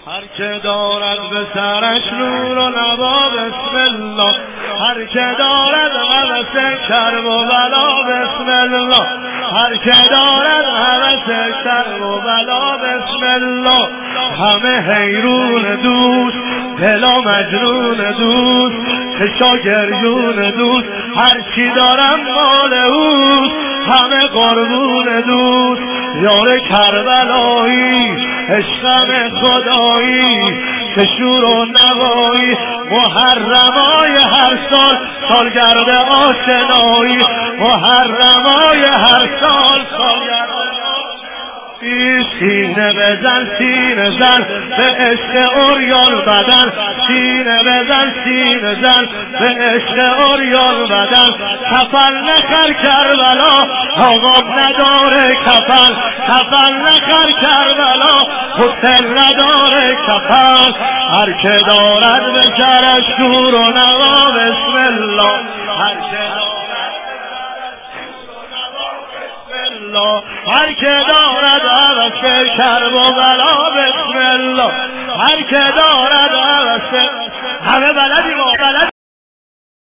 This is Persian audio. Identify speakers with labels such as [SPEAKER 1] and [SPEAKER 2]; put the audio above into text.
[SPEAKER 1] هر که دارد به سرش نور و نوا بسم الله، هر که دارد هوس کرب و بلا بسم الله، هر که دارد هوس کرب و بلا بسم الله. همه حیرون دوست، دلا مجنون دوست، چشا گریون دوست، هر چی دارم مال اوست، همه قربون دوست. یار کربلایی عشقم خدایی، که شور و نوایی محرمای هر سال، سالگرد آشنایی محرمای هر سال، سالگرد سینه بزن سینه زن به عشق اوریان بدن، سینه بزن سینه زن به عشق اوریان بدن. کفن نخر کربلا آقاب نداره کفن، کفن نخر کربلا حسین نداره کفن. هر که دارد به سرش نور و نوا بسم الله، هر که هر که دارد هوس کرب و بلا بسم الله، هر که دارد هوس. همه بلدی ما بلد